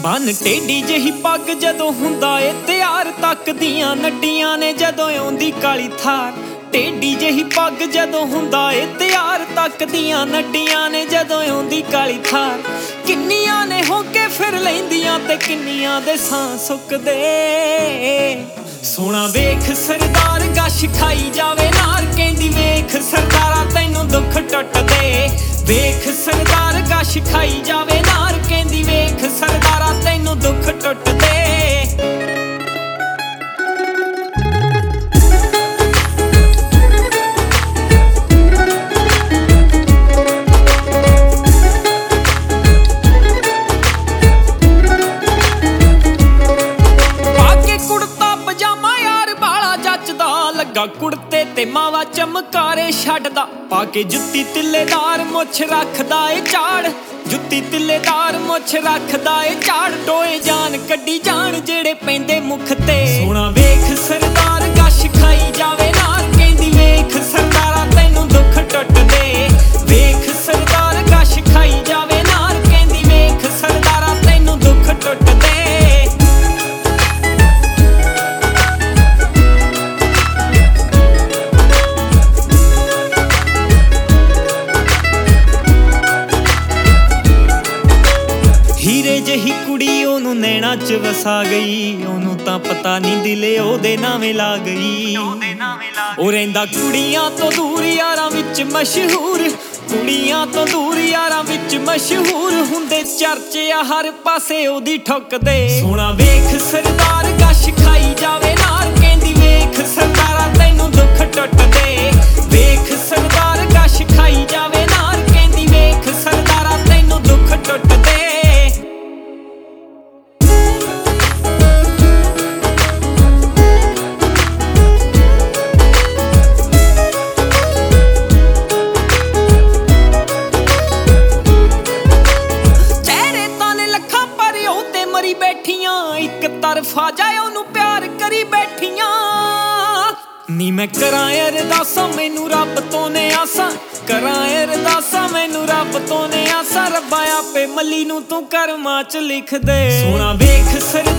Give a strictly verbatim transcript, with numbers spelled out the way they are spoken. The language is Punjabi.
ਬੰਨ ਟੇਢੀ ਜਿਹੀ ਪੱਗ ਜਦੋਂ ਹੁੰਦਾ ਏ ਤਿਆਰ, ਤੱਕਦੀਆਂ ਨੱਡੀਆਂ ਨੇ ਜਦੋਂ ਆਉਂਦੀ ਕਾਲੀ ਥਾਰ। ਟੇਢੀ ਜਿਹੀ ਪੱਗ ਜਦੋਂ ਹੁੰਦਾ ਏ ਤਿਆਰ, ਤੱਕਦੀਆਂ ਨੱਡੀਆਂ ਨੇ ਜਦੋਂ ਆਉਂਦੀ ਕਾਲੀ ਥਾਰ। ਕਿੰਨੀਆਂ ਨੇ ਹੋ ਕੇ ਫਿਰ ਲੈਂਦੀਆਂ ਤੇ ਕਿੰਨੀਆਂ ਦੇ ਸਾਹ ਸੁੱਕਦੇ। ਸੋਹਣਾ ਵੇਖ ਸਰਦਾਰ ਗਸ਼ ਖਾਈ ਜਾਵੇ ਨਾਰ, ਕਹਿੰਦੀ ਵੇਖ ਸਰਦਾਰਾ ਤੈਨੂੰ ਦੁੱਖ ਟੁੱਟਦੇ। ਵੇਖ ਸਰਦਾਰ ਗਸ਼ ਖਾਈ ਜਾਵੇ ਨਾਰ, ਕਹਿੰਦੀ ਵੇਖ ਸਰਦਾਰਾ ਤੈਨੂੰ ਦੁੱਖ ਟੁੱਟਦੇ। ਕੁੜਤੇ ਤੇ ਮਾਵਾ ਚਮਕਾਰੇ ਛੱਡਦਾ, ਪਾ ਕੇ ਜੁੱਤੀ ਤਿੱਲੇਦਾਰ ਮੁੱਛ ਰੱਖਦਾ ਏ ਝਾੜ। ਜੁੱਤੀ ਤਿੱਲੇਦਾਰ ਮੁੱਛ ਰੱਖਦਾ ਏ ਝਾੜ, ਟੋਏ ਜਾਨ ਕੱਢੀ ਜਾਣ ਜਿਹੜੇ ਪੈਂਦੇ ਮੁੱਖ ਤੇ। ਸੋਹਣਾ ਵੇਖ ਸਰਦਾਰ ਗਸ਼ ਖਾਈ ਜਾਵੇ ਨਾਰ, ਕਹਿੰਦੀ ਵੇਖ ਸਰਦਾਰਾ ਤੈਨੂੰ ਦੁੱਖ ਟੁੱਟਦੇ। ਵੇਖ ਸਰਦਾਰ ਗਸ਼ ਖਾਈ ਜਾਵੇ ਨਾਰ, ਕਹਿੰਦੀ ਵੇਖ ਸਰਦਾਰਾ ਤੈਨੂੰ ਦੁੱਖ ਟੁੱਟਦੇ। ਹੀਰੇ ਜਿਹੀ ਕੁੜੀ ਉਹਨੂੰ ਨੈਣਾ ਚ ਵਸਾ ਗਈ, ਉਹਨੂੰ ਤਾਂ ਪਤਾ ਨਹੀਂ ਦਿਲੇ ਉਹਦੇ ਨਾਵੇਂ ਲਾ ਗਈ। ਉਹ ਰਹਿੰਦਾ ਕੁੜੀਆਂ ਤੋਂ ਦੂਰ ਯਾਰਾਂ ਵਿੱਚ ਮਸ਼ਹੂਰ, ਕੁੜੀਆਂ ਤੋਂ ਦੂਰ ਯਾਰਾਂ ਵਿੱਚ ਮਸ਼ਹੂਰ। ਹੁੰਦੇ ਚਰਚੇ ਆ ਹਰ ਪਾਸੇ ਉਹਦੀ ਠੁੱਕਦੇ। ਸੋਹਣਾ ਵੇਖ ਸਰਦਾਰ ਗਸ਼ ਖਾਈ ਜਾਵੇ ਨਾਰ, ਕਹਿੰਦੀ ਵੇਖ ਸਰਦਾਰਾ ਤੈਨੂੰ ਦੁੱਖ ਟੁੱਟਦੇ। ਵੇਖ ਸਰਦਾਰ ਗਸ਼ ਖਾਈ ਜਾਵੇ ਨਾਰ, ਕਹਿੰਦੀ ਵੇਖ ਸਰਦਾਰਾ ਤੈਨੂੰ ਦੁੱਖ ਟੁੱਟਦੇ। ਇੱਕ ਤਰਫਾ ਜਾਏ ਉਹਨੂੰ ਪਿਆਰ ਕਰੀ ਬੈਠੀਆਂ। ਨੀ ਮੈਂ ਕਰਾਂ ਅਰਦਾਸਾਂ ਮੈਨੂੰ ਰੱਬ ਤੋਂ ਨੇ ਆਸਾਂ, ਕਰਾਂ ਅਰਦਾਸਾਂ ਮੈਨੂੰ ਰੱਬ ਤੋਂ ਨੇ ਆਸਾਂ। ਰੱਬਾ ਆਪੇ ਮੱਲੀ ਨੂੰ ਤੂੰ ਕਰਮਾਂ ਚ ਲਿਖ ਦੇ। ਸੋਹਣਾ ਵੇਖ ਸਰ